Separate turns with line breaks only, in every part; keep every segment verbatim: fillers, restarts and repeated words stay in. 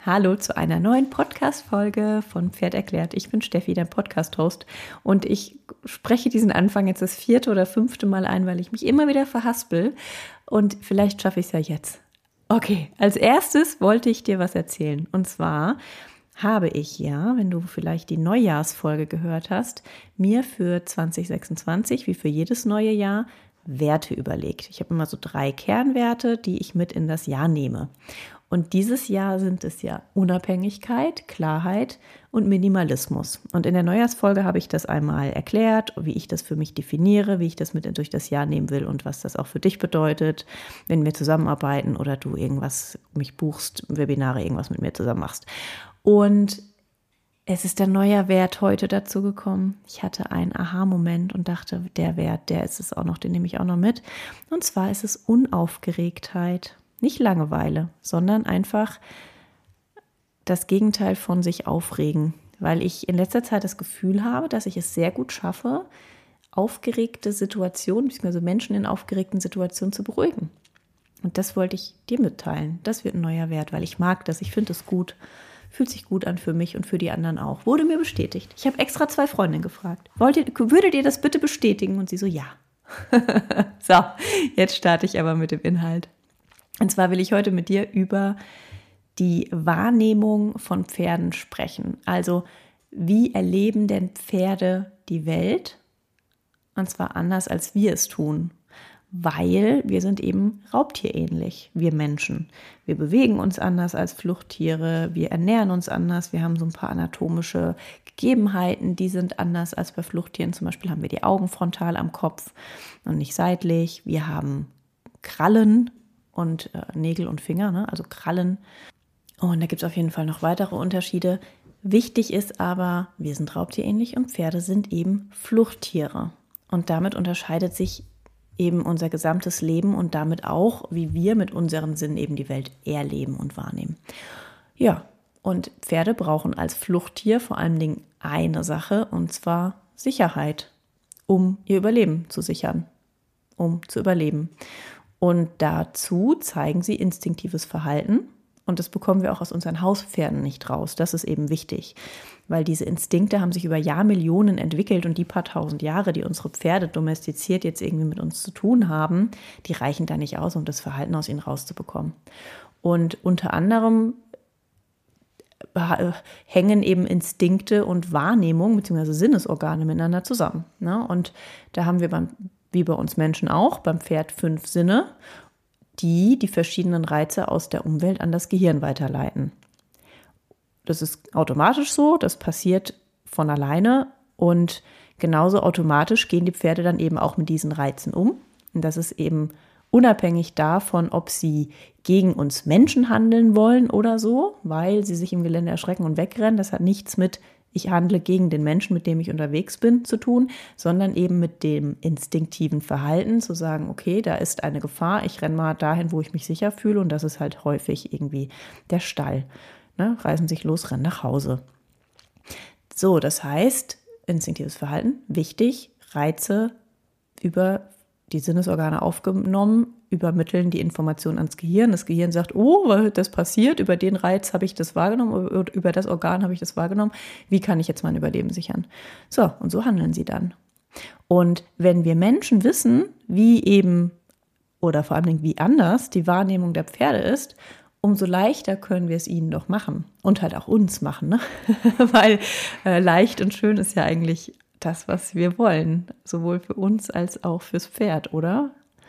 Hallo zu einer neuen Podcast-Folge von Pferd erklärt. Ich bin Steffi, dein Podcast-Host, und ich spreche diesen Anfang jetzt das vierte oder fünfte Mal ein, weil ich mich immer wieder verhaspel, und vielleicht schaffe ich es ja jetzt. Okay, als erstes wollte ich dir was erzählen, und zwar habe ich ja, wenn du vielleicht die Neujahrsfolge gehört hast, mir für zwanzig sechsundzwanzig, wie für jedes neue Jahr, Werte überlegt. Ich habe immer so drei Kernwerte, die ich mit in das Jahr nehme. Und dieses Jahr sind es ja Unabhängigkeit, Klarheit und Minimalismus. Und in der Neujahrsfolge habe ich das einmal erklärt, wie ich das für mich definiere, wie ich das mit durch das Jahr nehmen will und was das auch für dich bedeutet, wenn wir zusammenarbeiten oder du irgendwas mich buchst, Webinare, irgendwas mit mir zusammen machst. Und es ist ein neuer Wert heute dazu gekommen. Ich hatte einen Aha-Moment und dachte, der Wert, der ist es auch noch, den nehme ich auch noch mit. Und zwar ist es Unaufgeregtheit. Nicht Langeweile, sondern einfach das Gegenteil von sich aufregen. Weil ich in letzter Zeit das Gefühl habe, dass ich es sehr gut schaffe, aufgeregte Situationen, beziehungsweise Menschen in aufgeregten Situationen zu beruhigen. Und das wollte ich dir mitteilen. Das wird ein neuer Wert, weil ich mag das. Ich finde es gut. Fühlt sich gut an für mich und für die anderen auch. Wurde mir bestätigt. Ich habe extra zwei Freundinnen gefragt. Wollt ihr, würdet ihr das bitte bestätigen? Und sie so, ja. So, jetzt starte ich aber mit dem Inhalt. Und zwar will ich heute mit dir über die Wahrnehmung von Pferden sprechen. Also, wie erleben denn Pferde die Welt? Und zwar anders, als wir es tun. Weil wir sind eben raubtierähnlich, wir Menschen. Wir bewegen uns anders als Fluchttiere, wir ernähren uns anders, wir haben so ein paar anatomische Gegebenheiten, die sind anders als bei Fluchttieren. Zum Beispiel haben wir die Augen frontal am Kopf und nicht seitlich. Wir haben Krallen und äh, Nägel und Finger, ne? Also Krallen. Und da gibt es auf jeden Fall noch weitere Unterschiede. Wichtig ist aber, wir sind raubtierähnlich und Pferde sind eben Fluchttiere. Und damit unterscheidet sich eben unser gesamtes Leben und damit auch, wie wir mit unseren Sinnen eben die Welt erleben und wahrnehmen. Ja, und Pferde brauchen als Fluchttier vor allen Dingen eine Sache, und zwar Sicherheit, um ihr Überleben zu sichern, um zu überleben. Und dazu zeigen sie instinktives Verhalten. Und das bekommen wir auch aus unseren Hauspferden nicht raus. Das ist eben wichtig, weil diese Instinkte haben sich über Jahrmillionen entwickelt und die paar tausend Jahre, die unsere Pferde domestiziert jetzt irgendwie mit uns zu tun haben, die reichen da nicht aus, um das Verhalten aus ihnen rauszubekommen. Und unter anderem hängen eben Instinkte und Wahrnehmung bzw. Sinnesorgane miteinander zusammen. Ne? Und da haben wir beim, wie bei uns Menschen auch, beim Pferd fünf Sinne, die die verschiedenen Reize aus der Umwelt an das Gehirn weiterleiten. Das ist automatisch so, das passiert von alleine, und genauso automatisch gehen die Pferde dann eben auch mit diesen Reizen um. Und das ist eben unabhängig davon, ob sie gegen uns Menschen handeln wollen oder so, weil sie sich im Gelände erschrecken und wegrennen. Das hat nichts mit ich handle gegen den Menschen, mit dem ich unterwegs bin, zu tun, sondern eben mit dem instinktiven Verhalten, zu sagen, okay, da ist eine Gefahr, ich renne mal dahin, wo ich mich sicher fühle, und das ist halt häufig irgendwie der Stall. Ne? Reißen sich los, rennen nach Hause. So, das heißt, instinktives Verhalten, wichtig, Reize über die Sinnesorgane aufgenommen, übermitteln die Information ans Gehirn. Das Gehirn sagt, oh, das passiert, über den Reiz habe ich das wahrgenommen, über das Organ habe ich das wahrgenommen. Wie kann ich jetzt mein Überleben sichern? So, und so handeln sie dann. Und wenn wir Menschen wissen, wie eben, oder vor allem wie anders die Wahrnehmung der Pferde ist, umso leichter können wir es ihnen doch machen. Und halt auch uns machen, ne? Weil äh, leicht und schön ist ja eigentlich das, was wir wollen. Sowohl für uns als auch fürs Pferd, oder?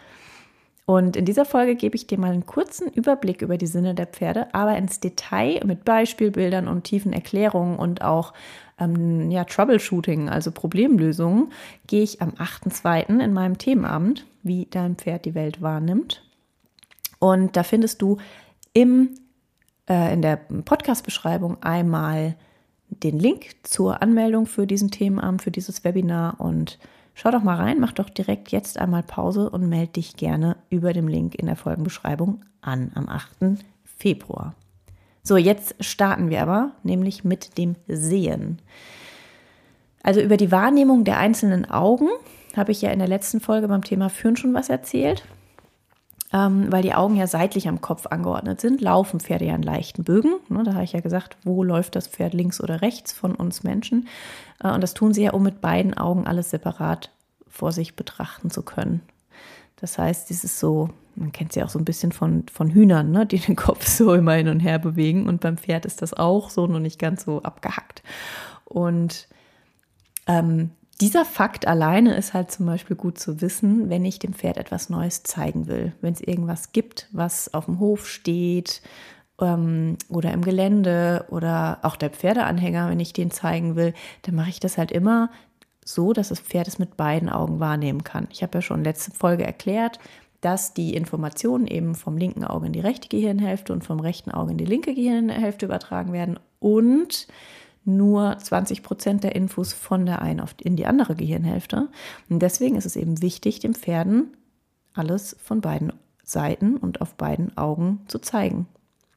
Und in dieser Folge gebe ich dir mal einen kurzen Überblick über die Sinne der Pferde, aber ins Detail mit Beispielbildern und tiefen Erklärungen und auch ähm, ja, Troubleshooting, also Problemlösungen, gehe ich am achten zweiten in meinem Themenabend, wie dein Pferd die Welt wahrnimmt. Und da findest du im, äh, in der Podcast-Beschreibung einmal den Link zur Anmeldung für diesen Themenabend, für dieses Webinar, und schau doch mal rein, mach doch direkt jetzt einmal Pause und melde dich gerne über dem Link in der Folgenbeschreibung an am achten Februar. So, jetzt starten wir aber, nämlich mit dem Sehen. Also über die Wahrnehmung der einzelnen Augen habe ich ja in der letzten Folge beim Thema Führen schon was erzählt. ähm, weil die Augen ja seitlich am Kopf angeordnet sind, laufen Pferde ja in leichten Bögen. Ne, da habe ich ja gesagt, wo läuft das Pferd, links oder rechts von uns Menschen. Äh, und das tun sie ja, um mit beiden Augen alles separat vor sich betrachten zu können. Das heißt, das ist so, man kennt es ja auch so ein bisschen von, von Hühnern, ne, die den Kopf so immer hin und her bewegen. Und beim Pferd ist das auch so, nur nicht ganz so abgehackt. Und ähm, dieser Fakt alleine ist halt zum Beispiel gut zu wissen, wenn ich dem Pferd etwas Neues zeigen will. Wenn es irgendwas gibt, was auf dem Hof steht ähm, oder im Gelände oder auch der Pferdeanhänger, wenn ich den zeigen will, dann mache ich das halt immer so, dass das Pferd es mit beiden Augen wahrnehmen kann. Ich habe ja schon letzte Folge erklärt, dass die Informationen eben vom linken Auge in die rechte Gehirnhälfte und vom rechten Auge in die linke Gehirnhälfte übertragen werden und nur zwanzig Prozent der Infos von der einen auf in die andere Gehirnhälfte. Und deswegen ist es eben wichtig, den Pferden alles von beiden Seiten und auf beiden Augen zu zeigen.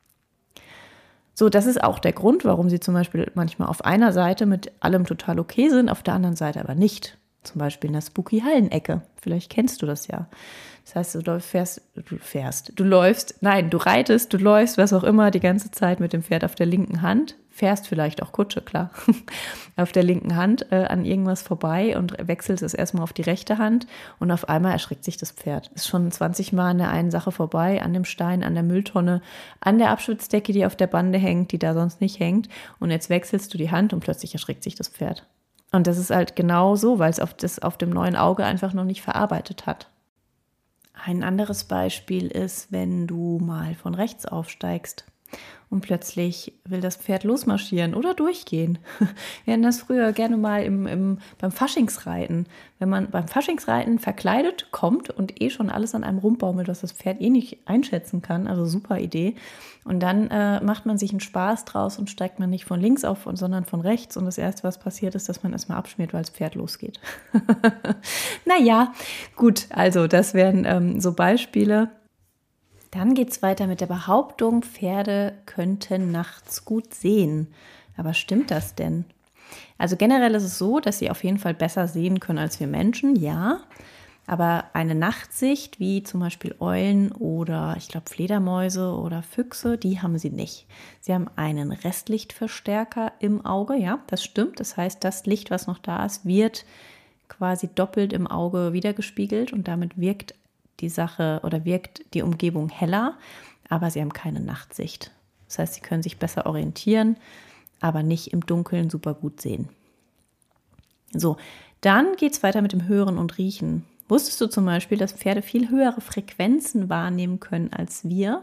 So, das ist auch der Grund, warum sie zum Beispiel manchmal auf einer Seite mit allem total okay sind, auf der anderen Seite aber nicht. Zum Beispiel in der Spooky-Hallenecke. Vielleicht kennst du das ja. Das heißt, du fährst, du fährst, du läufst, nein, du reitest, du läufst, was auch immer, die ganze Zeit mit dem Pferd auf der linken Hand, fährst vielleicht auch Kutsche, klar, auf der linken Hand äh, an irgendwas vorbei und wechselst es erstmal auf die rechte Hand und auf einmal erschrickt sich das Pferd. Ist schon zwanzig Mal an der einen Sache vorbei, an dem Stein, an der Mülltonne, an der Abschutzdecke, die auf der Bande hängt, die da sonst nicht hängt, und jetzt wechselst du die Hand und plötzlich erschrickt sich das Pferd. Und das ist halt genau so, weil es auf das auf dem neuen Auge einfach noch nicht verarbeitet hat. Ein anderes Beispiel ist, wenn du mal von rechts aufsteigst und plötzlich will das Pferd losmarschieren oder durchgehen. Wir hatten das früher gerne mal im, im, beim Faschingsreiten. Wenn man beim Faschingsreiten verkleidet kommt und eh schon alles an einem rumbaumelt, was das Pferd eh nicht einschätzen kann, also super Idee. Und dann äh, macht man sich einen Spaß draus und steigt man nicht von links auf, sondern von rechts. Und das Erste, was passiert, ist, dass man erstmal abschmiert, weil das Pferd losgeht. Naja, gut, also das wären ähm, so Beispiele. Dann geht es weiter mit der Behauptung, Pferde könnten nachts gut sehen. Aber stimmt das denn? Also generell ist es so, dass sie auf jeden Fall besser sehen können als wir Menschen, ja. Aber eine Nachtsicht, wie zum Beispiel Eulen oder ich glaube Fledermäuse oder Füchse, die haben sie nicht. Sie haben einen Restlichtverstärker im Auge, ja, das stimmt. Das heißt, das Licht, was noch da ist, wird quasi doppelt im Auge wiedergespiegelt und damit wirkt die Sache oder wirkt die Umgebung heller, aber sie haben keine Nachtsicht. Das heißt, sie können sich besser orientieren, aber nicht im Dunkeln super gut sehen. So, dann geht es weiter mit dem Hören und Riechen. Wusstest du zum Beispiel, dass Pferde viel höhere Frequenzen wahrnehmen können als wir?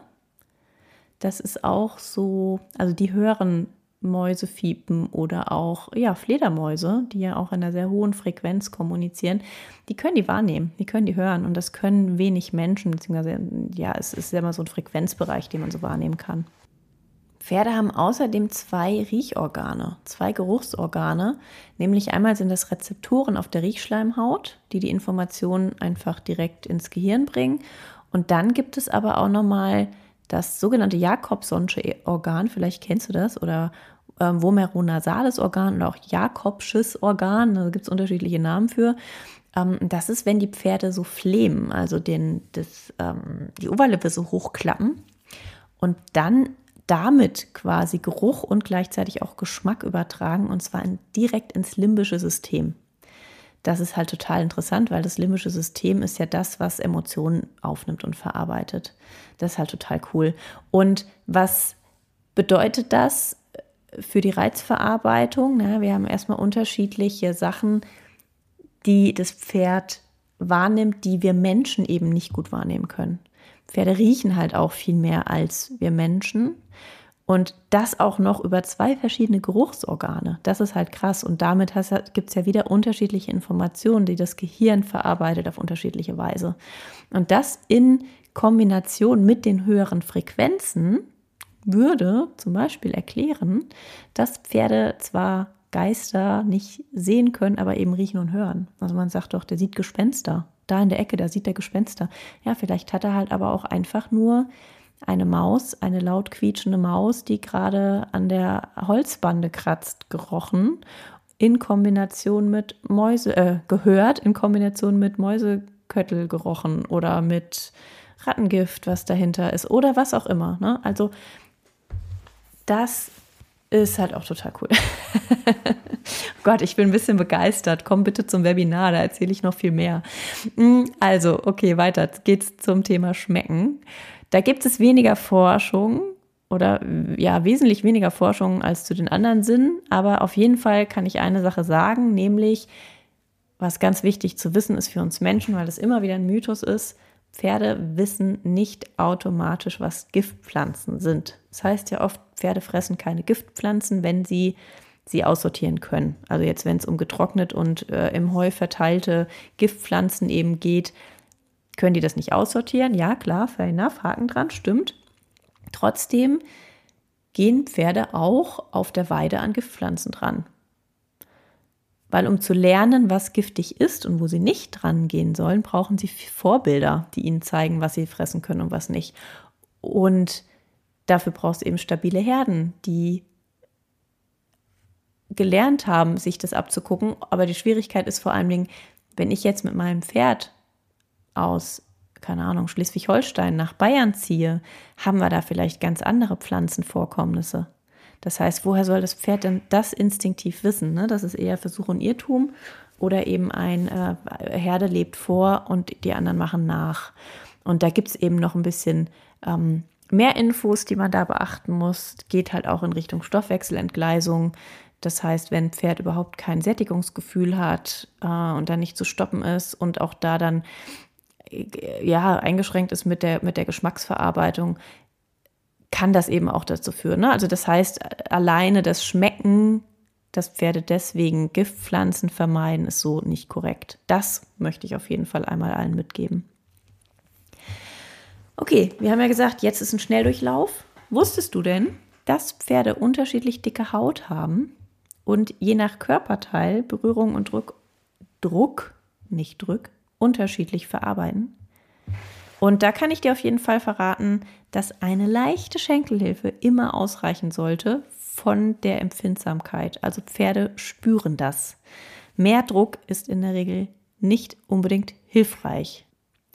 Das ist auch so, also die hören Mäusefiepen oder auch ja, Fledermäuse, die ja auch in einer sehr hohen Frequenz kommunizieren, die können die wahrnehmen, die können die hören und das können wenig Menschen, beziehungsweise ja, es ist ja immer so ein Frequenzbereich, den man so wahrnehmen kann. Pferde haben außerdem zwei Riechorgane, zwei Geruchsorgane, nämlich einmal sind das Rezeptoren auf der Riechschleimhaut, die die Informationen einfach direkt ins Gehirn bringen, und dann gibt es aber auch nochmal das sogenannte Jakobsonsche Organ, vielleicht kennst du das, oder ähm, vomeronasales Organ oder auch Jakobsches Organ, da gibt es unterschiedliche Namen für. Ähm, das ist, wenn die Pferde so flehmen, also den, das, ähm, die Oberlippe so hochklappen und dann damit quasi Geruch und gleichzeitig auch Geschmack übertragen, und zwar in, direkt ins limbische System. Das ist halt total interessant, weil das limbische System ist ja das, was Emotionen aufnimmt und verarbeitet. Das ist halt total cool. Und was bedeutet das für die Reizverarbeitung? Na, wir haben erstmal unterschiedliche Sachen, die das Pferd wahrnimmt, die wir Menschen eben nicht gut wahrnehmen können. Pferde riechen halt auch viel mehr als wir Menschen. Und das auch noch über zwei verschiedene Geruchsorgane. Das ist halt krass. Und damit gibt es ja wieder unterschiedliche Informationen, die das Gehirn verarbeitet auf unterschiedliche Weise. Und das in Kombination mit den höheren Frequenzen würde zum Beispiel erklären, dass Pferde zwar Geister nicht sehen können, aber eben riechen und hören. Also man sagt doch, der sieht Gespenster. Da in der Ecke, da sieht er Gespenster. Ja, vielleicht hat er halt aber auch einfach nur eine Maus, eine laut quietschende Maus, die gerade an der Holzbande kratzt, gerochen, in Kombination mit Mäuse, äh, gehört, in Kombination mit Mäuseköttel gerochen oder mit Rattengift, was dahinter ist oder was auch immer. Ne? Also das ist halt auch total cool. Gott, ich bin ein bisschen begeistert. Komm bitte zum Webinar, da erzähle ich noch viel mehr. Also, okay, weiter geht's zum Thema Schmecken. Da gibt es weniger Forschung oder ja, wesentlich weniger Forschung als zu den anderen Sinnen. Aber auf jeden Fall kann ich eine Sache sagen, nämlich, was ganz wichtig zu wissen ist für uns Menschen, weil das immer wieder ein Mythos ist, Pferde wissen nicht automatisch, was Giftpflanzen sind. Das heißt ja oft, Pferde fressen keine Giftpflanzen, wenn sie sie aussortieren können. Also jetzt, wenn es um getrocknet und äh, im Heu verteilte Giftpflanzen eben geht, können die das nicht aussortieren. Ja, klar, fair enough, Haken dran, stimmt. Trotzdem gehen Pferde auch auf der Weide an Giftpflanzen dran. Weil um zu lernen, was giftig ist und wo sie nicht dran gehen sollen, brauchen sie Vorbilder, die ihnen zeigen, was sie fressen können und was nicht. Und dafür brauchst du eben stabile Herden, die gelernt haben, sich das abzugucken. Aber die Schwierigkeit ist vor allen Dingen, wenn ich jetzt mit meinem Pferd aus, keine Ahnung, Schleswig-Holstein nach Bayern ziehe, haben wir da vielleicht ganz andere Pflanzenvorkommnisse. Das heißt, woher soll das Pferd denn das instinktiv wissen? Ne? Das ist eher Versuch und Irrtum oder eben ein äh, Herde lebt vor und die anderen machen nach. Und da gibt es eben noch ein bisschen ähm, mehr Infos, die man da beachten muss. Geht halt auch in Richtung Stoffwechselentgleisung. Das heißt, wenn ein Pferd überhaupt kein Sättigungsgefühl hat äh, und dann nicht zu stoppen ist und auch da dann äh, ja eingeschränkt ist mit der, mit der Geschmacksverarbeitung, kann das eben auch dazu führen. Ne? Also das heißt, alleine das Schmecken, dass Pferde deswegen Giftpflanzen vermeiden, ist so nicht korrekt. Das möchte ich auf jeden Fall einmal allen mitgeben. Okay, wir haben ja gesagt, jetzt ist ein Schnelldurchlauf. Wusstest du denn, dass Pferde unterschiedlich dicke Haut haben und je nach Körperteil Berührung und Druck, Druck, nicht Druck, unterschiedlich verarbeiten? Und da kann ich dir auf jeden Fall verraten, dass eine leichte Schenkelhilfe immer ausreichen sollte von der Empfindsamkeit. Also Pferde spüren das. Mehr Druck ist in der Regel nicht unbedingt hilfreich.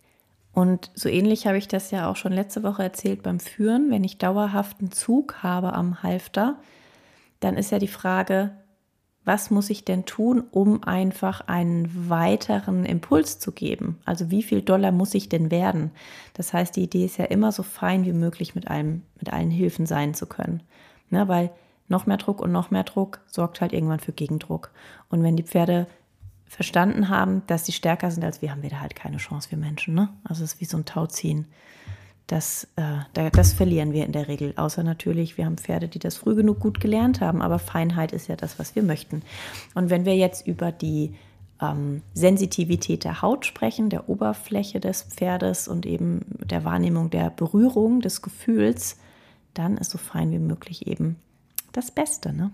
Und so ähnlich habe ich das ja auch schon letzte Woche erzählt beim Führen. Wenn ich dauerhaften Zug habe am Halfter, dann ist ja die Frage, was muss ich denn tun, um einfach einen weiteren Impuls zu geben? Also wie viel Dollar muss ich denn werden? Das heißt, die Idee ist ja immer so fein wie möglich mit allem, mit allen Hilfen sein zu können. Ne, weil noch mehr Druck und noch mehr Druck sorgt halt irgendwann für Gegendruck. Und wenn die Pferde verstanden haben, dass sie stärker sind als wir, haben wir da halt keine Chance, wir Menschen. Ne? Also es ist wie so ein Tauziehen. Das, äh, das verlieren wir in der Regel, außer natürlich, wir haben Pferde, die das früh genug gut gelernt haben, aber Feinheit ist ja das, was wir möchten. Und wenn wir jetzt über die ähm, Sensitivität der Haut sprechen, der Oberfläche des Pferdes und eben der Wahrnehmung der Berührung, des Gefühls, dann ist so fein wie möglich eben das Beste. Ne?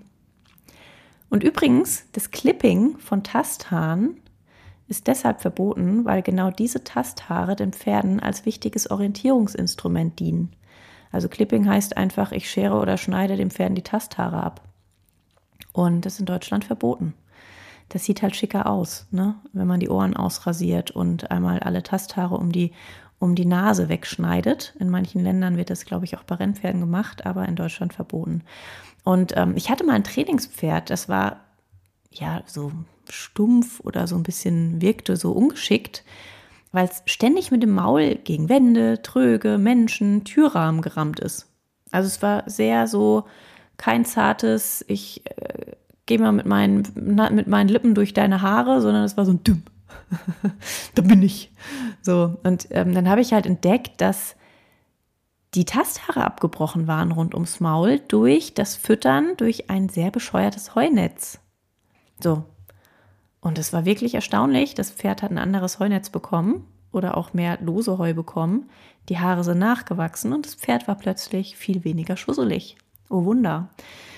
Und übrigens, das Clipping von Tasthaaren ist deshalb verboten, weil genau diese Tasthaare den Pferden als wichtiges Orientierungsinstrument dienen. Also Clipping heißt einfach, ich schere oder schneide den Pferden die Tasthaare ab. Und das ist in Deutschland verboten. Das sieht halt schicker aus, ne? Wenn man die Ohren ausrasiert und einmal alle Tasthaare um die, um die Nase wegschneidet. In manchen Ländern wird das, glaube ich, auch bei Rennpferden gemacht, aber in Deutschland verboten. Und ähm, ich hatte mal ein Trainingspferd, das war ja so stumpf oder so ein bisschen wirkte so ungeschickt, weil es ständig mit dem Maul gegen Wände, Tröge, Menschen, Türrahmen gerammt ist. Also es war sehr so kein zartes, ich äh, gehe mal mit meinen, mit meinen Lippen durch deine Haare, sondern es war so ein Dümm. Da bin ich. So, und ähm, dann habe ich halt entdeckt, dass die Tasthaare abgebrochen waren rund ums Maul durch das Füttern durch ein sehr bescheuertes Heunetz. So. Und es war wirklich erstaunlich. Das Pferd hat ein anderes Heunetz bekommen oder auch mehr lose Heu bekommen. Die Haare sind nachgewachsen und das Pferd war plötzlich viel weniger schusselig. Oh Wunder.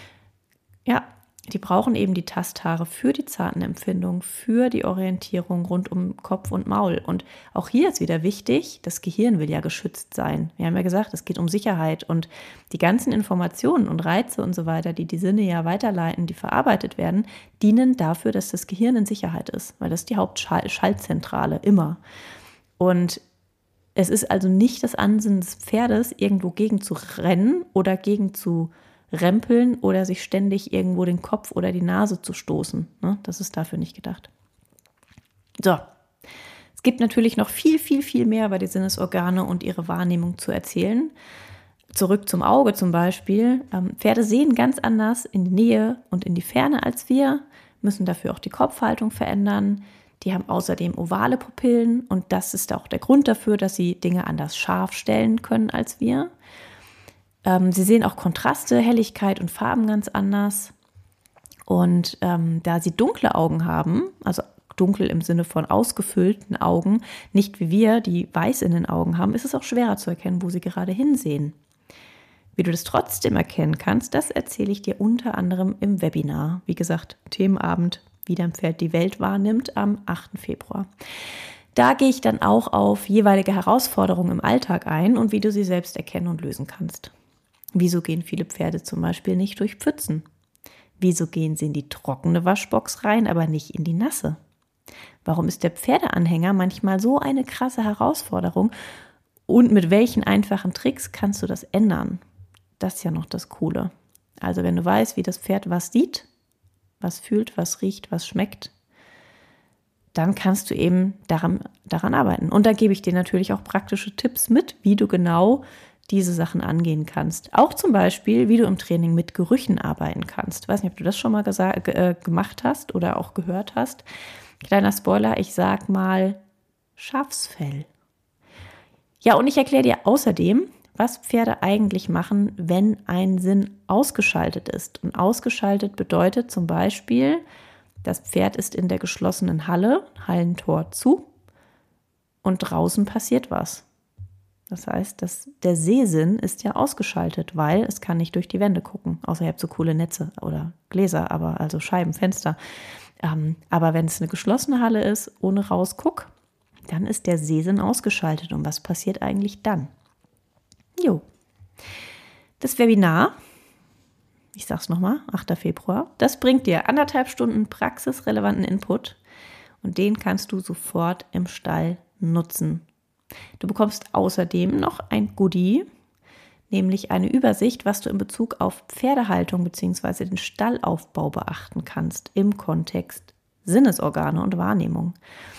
Ja, die brauchen eben die Tasthaare für die zarten Empfindungen, für die Orientierung rund um Kopf und Maul. Und auch hier ist wieder wichtig, das Gehirn will ja geschützt sein. Wir haben ja gesagt, es geht um Sicherheit und die ganzen Informationen und Reize und so weiter, die die Sinne ja weiterleiten, die verarbeitet werden, dienen dafür, dass das Gehirn in Sicherheit ist, weil das ist die Hauptschaltzentrale immer. Und Es ist also nicht das Ansinnen des Pferdes, irgendwo gegen zu rennen oder gegen zu rempeln oder sich ständig irgendwo den Kopf oder die Nase zu stoßen. Ne? Das ist dafür nicht gedacht. So, es gibt natürlich noch viel, viel, viel mehr über die Sinnesorgane und ihre Wahrnehmung zu erzählen. Zurück zum Auge zum Beispiel. Ähm, Pferde sehen ganz anders in die Nähe und in die Ferne als wir, müssen dafür auch die Kopfhaltung verändern. Die haben außerdem ovale Pupillen und das ist auch der Grund dafür, dass sie Dinge anders scharf stellen können als wir. Ähm, sie sehen auch Kontraste, Helligkeit und Farben ganz anders. Und ähm, da sie dunkle Augen haben, also dunkel im Sinne von ausgefüllten Augen, nicht wie wir, die weiß in den Augen haben, ist es auch schwerer zu erkennen, wo sie gerade hinsehen. Wie du das trotzdem erkennen kannst, das erzähle ich dir unter anderem im Webinar. Wie gesagt, Themenabend, wie dein Pferd die Welt wahrnimmt, am achten Februar. Da gehe ich dann auch auf jeweilige Herausforderungen im Alltag ein und wie du sie selbst erkennen und lösen kannst. Wieso gehen viele Pferde zum Beispiel nicht durch Pfützen? Wieso gehen sie in die trockene Waschbox rein, aber nicht in die nasse? Warum ist der Pferdeanhänger manchmal so eine krasse Herausforderung? Und mit welchen einfachen Tricks kannst du das ändern? Das ist ja noch das Coole. Also wenn du weißt, wie das Pferd was sieht, was fühlt, was riecht, was schmeckt, dann kannst du eben daran, daran arbeiten. Und da gebe ich dir natürlich auch praktische Tipps mit, wie du genau diese Sachen angehen kannst. Auch zum Beispiel, wie du im Training mit Gerüchen arbeiten kannst. Ich weiß nicht, ob du das schon mal gesa- äh, gemacht hast oder auch gehört hast. Kleiner Spoiler, ich sag mal Schafsfell. Ja, und ich erkläre dir außerdem, was Pferde eigentlich machen, wenn ein Sinn ausgeschaltet ist. Und ausgeschaltet bedeutet zum Beispiel, das Pferd ist in der geschlossenen Halle, Hallentor zu und draußen passiert was. Das heißt, dass der Sehsinn ist ja ausgeschaltet, weil es kann nicht durch die Wände gucken, außer ihr habt so coole Netze oder Gläser, aber also Scheiben, Fenster. Ähm, aber wenn es eine geschlossene Halle ist, ohne Rausguck, dann ist der Sehsinn ausgeschaltet. Und was passiert eigentlich dann? Jo, das Webinar, ich sag's nochmal, achter Februar, das bringt dir anderthalb Stunden praxisrelevanten Input und den kannst du sofort im Stall nutzen. Du bekommst außerdem noch ein Goodie, nämlich eine Übersicht, was du in Bezug auf Pferdehaltung bzw. den Stallaufbau beachten kannst im Kontext Sinnesorgane und Wahrnehmung.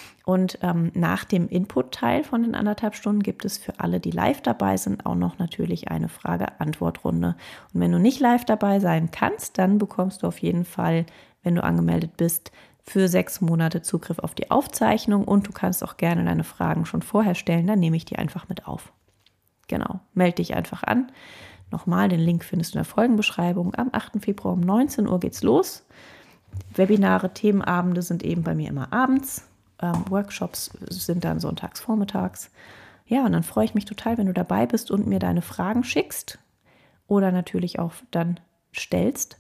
Und ähm, nach dem Input-Teil von den anderthalb Stunden gibt es für alle, die live dabei sind, auch noch natürlich eine Frage-Antwort-Runde. Und wenn du nicht live dabei sein kannst, dann bekommst du auf jeden Fall, wenn du angemeldet bist, für sechs Monate Zugriff auf die Aufzeichnung und du kannst auch gerne deine Fragen schon vorher stellen, dann nehme ich die einfach mit auf. Genau, melde dich einfach an. Nochmal, den Link findest du in der Folgenbeschreibung. Am achten Februar um neunzehn Uhr geht's los. Webinare, Themenabende sind eben bei mir immer abends. Ähm, Workshops sind dann sonntags vormittags. Ja, und dann freue ich mich total, wenn du dabei bist und mir deine Fragen schickst oder natürlich auch dann stellst.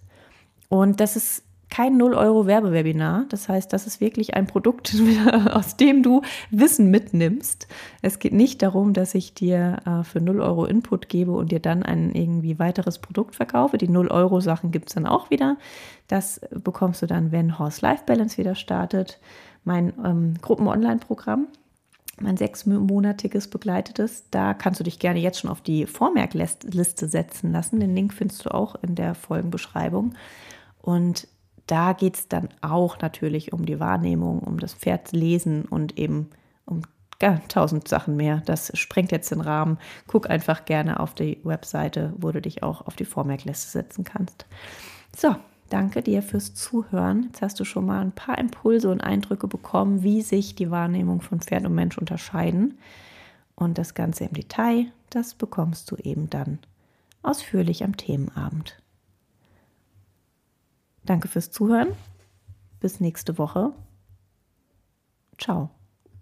Und das ist kein null Euro Werbewebinar. Das heißt, das ist wirklich ein Produkt, aus dem du Wissen mitnimmst. Es geht nicht darum, dass ich dir äh, für null Euro Input gebe und dir dann ein irgendwie weiteres Produkt verkaufe. Die null Euro Sachen gibt es dann auch wieder. Das bekommst du dann, wenn Horse Life Balance wieder startet. Mein ähm, Gruppen-Online-Programm, mein sechsmonatiges begleitetes, da kannst du dich gerne jetzt schon auf die Vormerkliste setzen lassen. Den Link findest du auch in der Folgenbeschreibung. Und da geht es dann auch natürlich um die Wahrnehmung, um das Pferdlesen und eben um ja, tausend Sachen mehr. Das sprengt jetzt den Rahmen. Guck einfach gerne auf die Webseite, wo du dich auch auf die Vormerkliste setzen kannst. So, danke dir fürs Zuhören. Jetzt hast du schon mal ein paar Impulse und Eindrücke bekommen, wie sich die Wahrnehmung von Pferd und Mensch unterscheiden. Und das Ganze im Detail, das bekommst du eben dann ausführlich am Themenabend. Danke fürs Zuhören. Bis nächste Woche. Ciao.